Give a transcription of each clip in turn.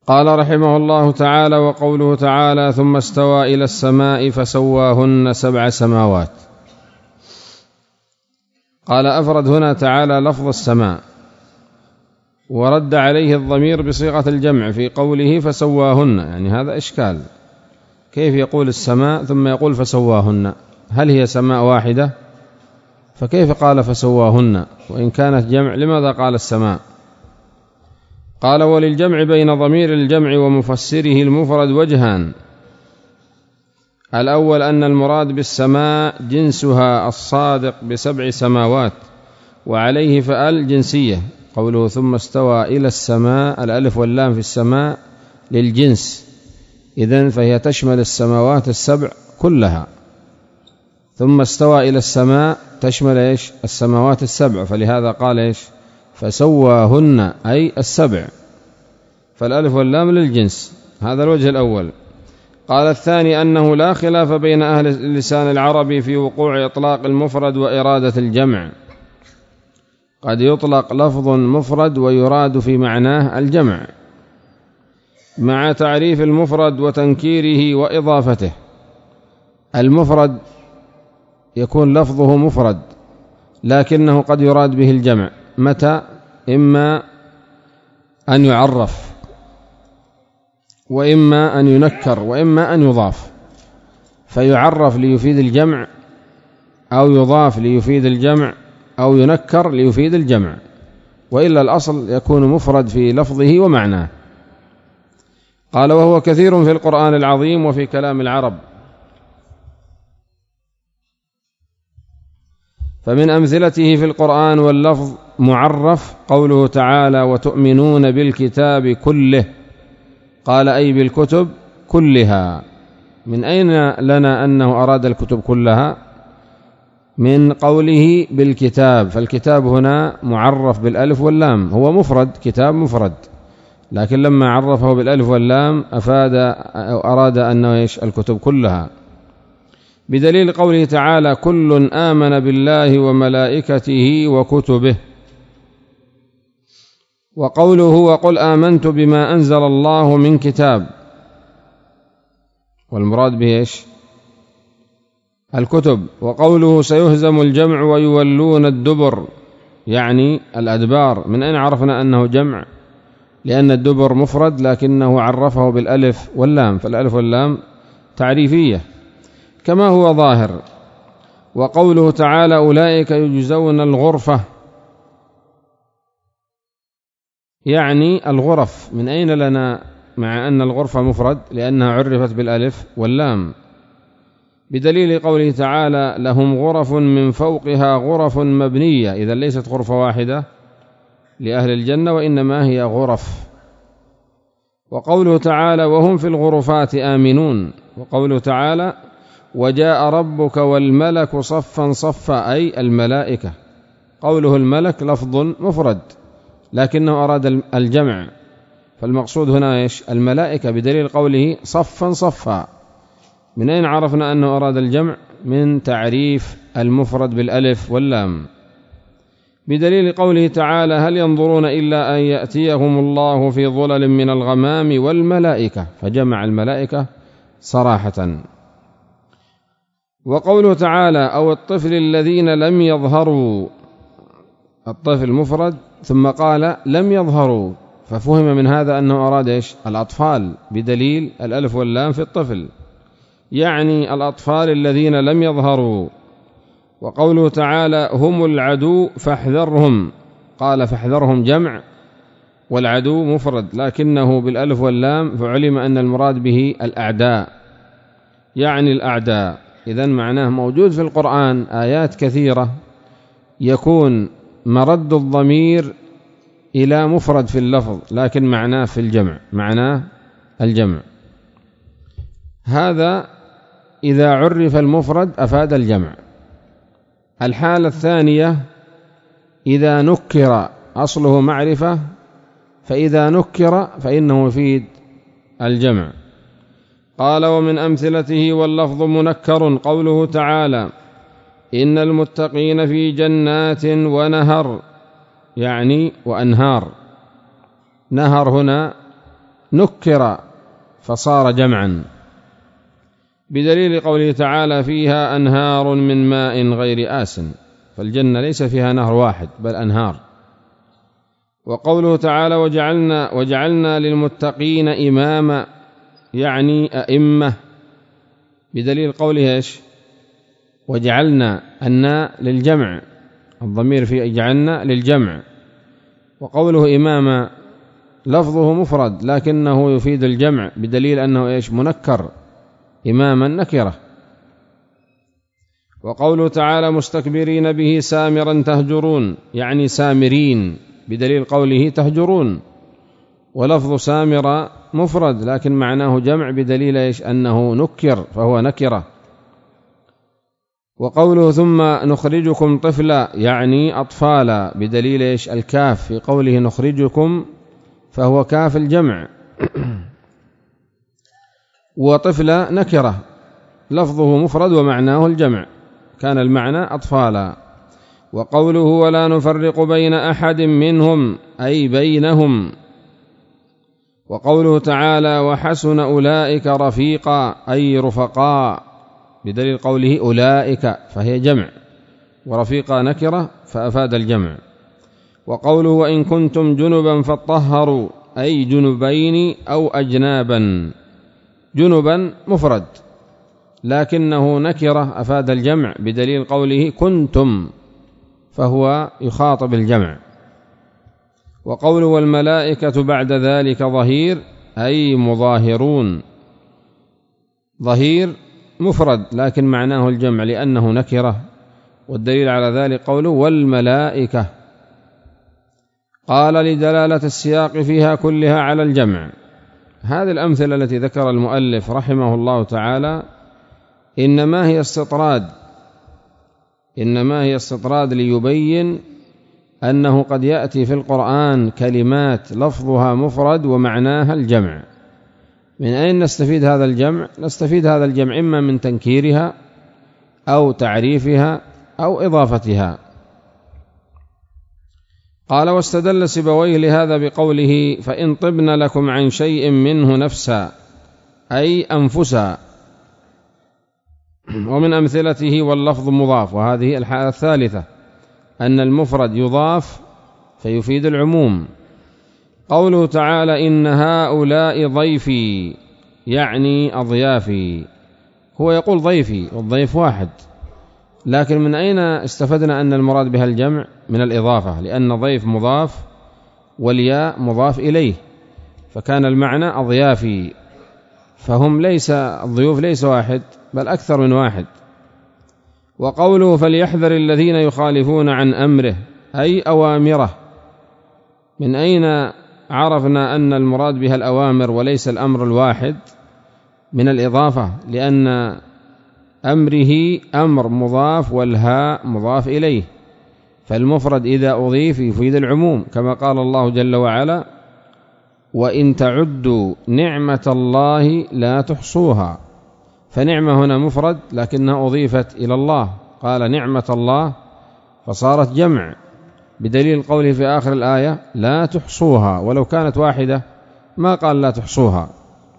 قال رحمه الله تعالى: وقوله تعالى: ثم استوى إلى السماء فسواهن 7 سماوات. قال: أفرد هنا تعالى لفظ السماء، ورد عليه الضمير بصيغة الجمع في قوله فسواهن، يعني هذا إشكال، كيف يقول السماء ثم يقول فسواهن؟ هل هي سماء واحدة؟ فكيف قال فسواهن وإن كانت جمع؟ لماذا قال السماء؟ قال: وللجمع بين ضمير الجمع ومفسره المفرد وجهان: الأول أن المراد بالسماء جنسها الصادق ب7 سماوات، وعليه فأل جنسية، قوله ثم استوى إلى السماء، الألف واللام في السماء للجنس، إذن فهي تشمل السماوات ال7 كلها. ثم استوى إلى السماء تشمل إيش؟ السماوات ال7، فلهذا قال إيش؟ فسواهن أي ال7، فالألف واللام للجنس. هذا الوجه الأول. قال: الثاني أنه لا خلاف بين أهل اللسان العربي في وقوع إطلاق المفرد وإرادة الجمع، قد يطلق لفظ مفرد ويراد في معناه الجمع، مع تعريف المفرد وتنكيره وإضافته. المفرد يكون لفظه مفرد لكنه قد يراد به الجمع، متى؟ إما أن يعرف، وإما أن ينكر، وإما أن يضاف، فيعرف ليفيد الجمع، أو يضاف ليفيد الجمع، أو ينكر ليفيد الجمع، وإلا الأصل يكون مفرد في لفظه ومعناه. قال: وهو كثير في القرآن العظيم وفي كلام العرب. فمن أمثلته في القرآن واللفظ معرف قوله تعالى: وتؤمنون بالكتاب كله، قال أي بالكتب كلها. من أين لنا أنه أراد الكتب كلها؟ من قوله بالكتاب، فالكتاب هنا معرف بالألف واللام، هو مفرد، كتاب مفرد، لكن لما عرفه بالألف واللام أراد أنه إيش؟ الكتب كلها، بدليل قوله تعالى: كل آمن بالله وملائكته وكتبه. وقوله: وقل آمنت بما أنزل الله من كتاب، والمراد به إيش؟ الكتب. وقوله: سيهزم الجمع ويولون الدبر، يعني الأدبار. من أين عرفنا أنه جمع؟ لأن الدبر مفرد لكنه عرفه بالألف واللام، فالألف واللام تعريفية كما هو ظاهر. وقوله تعالى: أولئك يجزون الغرفة، يعني الغرف. من أين لنا مع أن الغرفة مفرد؟ لأنها عرفت بالألف واللام، بدليل قوله تعالى: لهم غرف من فوقها غرف مبنية، إذا ليست غرفة واحدة لأهل الجنة وإنما هي غرف. وقوله تعالى: وهم في الغرفات آمنون. وقوله تعالى: وجاء ربك والملك صفا صفا، أي الملائكة. قوله الملك لفظ مفرد لكنه أراد الجمع، فالمقصود هنا إيش؟ الملائكة، بدليل قوله صفا صفا. من أين عرفنا أنه أراد الجمع؟ من تعريف المفرد بالألف واللام، بدليل قوله تعالى: هل ينظرون إلا أن يأتيهم الله في ظلل من الغمام والملائكة، فجمع الملائكة صراحة. وقوله تعالى: أو الطفل الذين لم يظهروا، الطفل مفرد ثم قال لم يظهروا، ففهم من هذا أنه أراد إيش؟ الأطفال، بدليل الألف واللام في الطفل، يعني الأطفال الذين لم يظهروا. وقوله تعالى: هم العدو فاحذرهم، قال فاحذرهم جمع، والعدو مفرد لكنه بالألف واللام، فعلم أن المراد به الأعداء، يعني الأعداء. إذن معناه موجود في القرآن آيات كثيرة يكون مرد الضمير إلى مفرد في اللفظ لكن معناه في الجمع، معناه الجمع. هذا إذا عرف المفرد أفاد الجمع. الحالة الثانية إذا نكر، أصله معرفة، فإذا نكر فإنه يفيد الجمع. قال: ومن أمثلته واللفظ منكر قوله تعالى: إن المتقين في جنات ونهر، يعني وأنهار. نهر هنا نكر فصار جمعا، بدليل قوله تعالى فيها أنهار من ماء غير آسن، فالجنة ليس فيها نهر واحد بل أنهار. وقوله تعالى وجعلنا للمتقين إماما، يعني أئمة، بدليل قوله إيش؟ وجعلنا الناء للجمع، الضمير في جعلنا للجمع. وقوله إماما لفظه مفرد لكنه يفيد الجمع، بدليل أنه إيش؟ منكر، إماما نكرة. وقوله تعالى مستكبرين به سامرا تهجرون، يعني سامرين، بدليل قوله تهجرون، ولفظ سامر مفرد لكن معناه جمع، بدليل إيش؟ أنه نكر فهو نكرة. وقوله ثم نخرجكم طفلا، يعني أطفالا، بدليل إيش؟ الكاف في قوله نخرجكم فهو كاف الجمع. وطفلا نكرة لفظه مفرد ومعناه الجمع، كان المعنى أطفالا. وقوله ولا نفرق بين أحد منهم، أي بينهم. وقوله تعالى وحسن أولئك رفيقا، أي رفقاء، بدليل قوله أولئك فهي جمع، ورفيقا نكرة فأفاد الجمع. وقوله وإن كنتم جنبا فاطهروا، أي جنبين أو أجنابا، جنبا مفرد لكنه نكرة أفاد الجمع، بدليل قوله كنتم فهو يخاطب الجمع. وقوله والملائكة بعد ذلك ظهير، أي مظاهرون، ظهير مفرد لكن معناه الجمع لأنه نكرة، والدليل على ذلك قوله والملائكة. قال لدلالة السياق فيها كلها على الجمع. هذه الأمثلة التي ذكر المؤلف رحمه الله تعالى إنما هي استطراد ليبين أنه قد يأتي في القرآن كلمات لفظها مفرد ومعناها الجمع. من أين نستفيد هذا الجمع؟ نستفيد هذا الجمع إما من تنكيرها أو تعريفها أو إضافتها. قال واستدل سيبويه لهذا بقوله فإن طبن لكم عن شيء منه نفسا، أي أنفسا. ومن أمثلته واللفظ مضاف، وهذه الحالة الثالثة أن المفرد يضاف فيفيد العموم. قوله تعالى إن هؤلاء ضيفي، يعني أضيافي، هو يقول ضيفي والضيف واحد، لكن من أين استفدنا أن المراد بها الجمع؟ من الإضافة، لأن ضيف مضاف والياء مضاف إليه، فكان المعنى أضيافي، فهم الضيوف ليس واحد بل أكثر من واحد. وقوله فليحذر الذين يخالفون عن أمره، أي أوامره. من أين عرفنا أن المراد بها الأوامر وليس الأمر الواحد؟ من الإضافة، لأن أمره أمر مضاف والهاء مضاف إليه، فالمفرد إذا أضيف يفيد العموم، كما قال الله جل وعلا وإن تعدوا نعمة الله لا تحصوها، فنعمة هنا مفرد لكنها أضيفت إلى الله، قال نعمة الله فصارت جمع، بدليل قوله في آخر الآية لا تحصوها، ولو كانت واحدة ما قال لا تحصوها.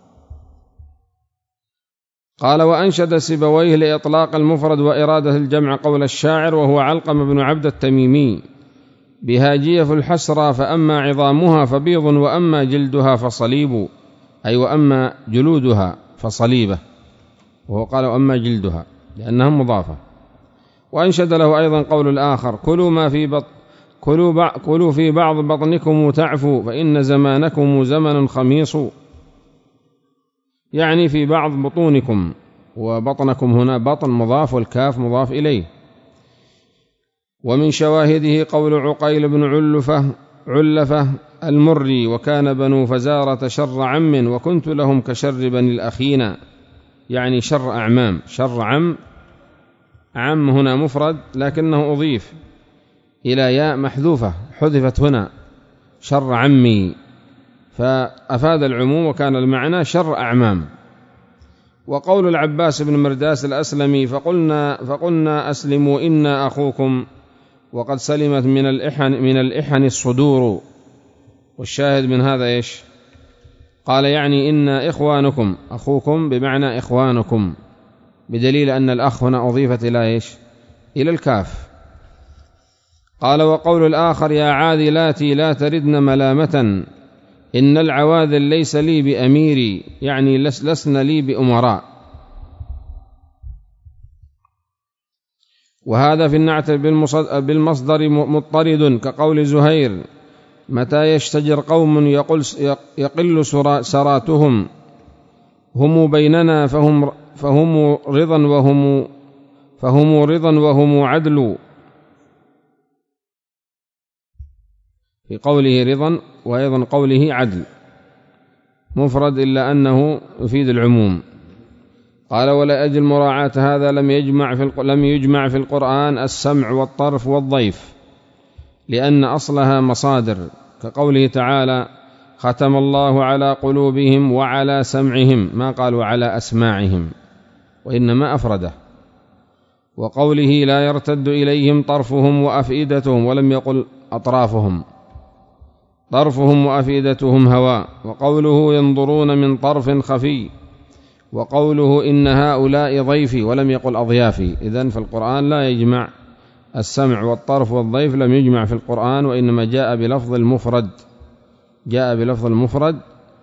قال وأنشد سيبويه لإطلاق المفرد وإرادة الجمع قول الشاعر وهو علقم بن عبد التميمي بهاجية في الحسرى فأما عظامها فبيض وأما جلدها فصليب، أي وأما جلودها فصليبة، وهو قال وأما جلدها لأنها مضافة. وأنشد له أيضا قول الآخر كلوا في بعض بطنكم تعفوا فإن زمانكم زمن خميص، يعني في بعض بطونكم، وبطنكم هنا بطن مضاف والكاف مضاف إليه. ومن شواهده قول عقيل بن علفة المري وكان بنو فزارة شر عم وكنت لهم كشر بني الأخينا، يعني شر أعمام، شر عم هنا مفرد لكنه أضيف إلى ياء محذوفة حذفت هنا شر عمي، فأفاد العموم وكان المعنى شر أعمام. وقول العباس بن مرداس الأسلمي فقلنا أسلموا إنا أخوكم وقد سلمت من الإحن الصدور، والشاهد من هذا إيش؟ قال يعني إن إخوانكم، أخوكم بمعنى إخوانكم، بدليل أن الأخ هنا أضيفت إلى إيش؟ إلى الكاف. قال وقول الآخر يا عاذلاتي لا تردن ملامة إن العواذل ليس لي بأميري، يعني لسن لي بأمراء. وهذا في النعت بالمصدر مضطرد كقول زهير متى يشتجر قوم يقل سراتهم هم بيننا فهم رضا وهم عدل، في قوله رضا وأيضا قوله عدل مفرد إلا أنه يفيد العموم. قال ولا أجل مراعاة هذا لم يجمع في القرآن السمع والطرف والضيف، لأن أصلها مصادر، كقوله تعالى ختم الله على قلوبهم وعلى سمعهم، ما قال وعلى أسماعهم وإنما أفرده. وقوله لا يرتد إليهم طرفهم وأفئدتهم، ولم يقل أطرافهم، طرفهم وأفئدتهم هواء. وقوله ينظرون من طرف خفي، وقوله إن هؤلاء ضيفي، ولم يقل أضيافي. إذن في القرآن لا يجمع السمع والطرف والضيف، لم يجمع في القرآن، وإنما جاء بلفظ المفرد، جاء بلفظ المفرد،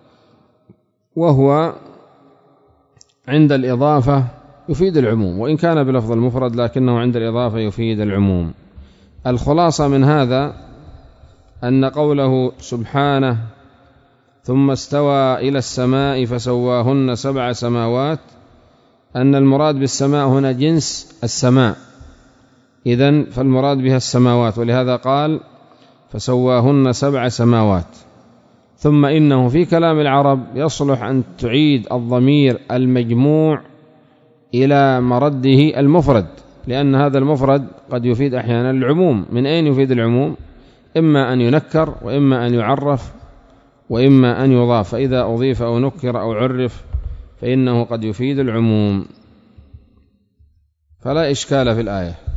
وهو عند الإضافة يفيد العموم، وإن كان بلفظ المفرد لكنه عند الإضافة يفيد العموم. الخلاصة من هذا أن قوله سبحانه ثم استوى إلى السماء فسواهن 7 سماوات، أن المراد بالسماء هنا جنس السماء، إذن فالمراد بها السماوات، ولهذا قال فسواهن 7 سماوات. ثم إنه في كلام العرب يصلح أن تعيد الضمير المجموع إلى مرده المفرد، لأن هذا المفرد قد يفيد أحيانا العموم. من أين يفيد العموم؟ إما أن ينكر، وإما أن يعرف، وإما أن يضاف، فإذا أضيف أو نكر أو عرف فإنه قد يفيد العموم، فلا إشكال في الآية.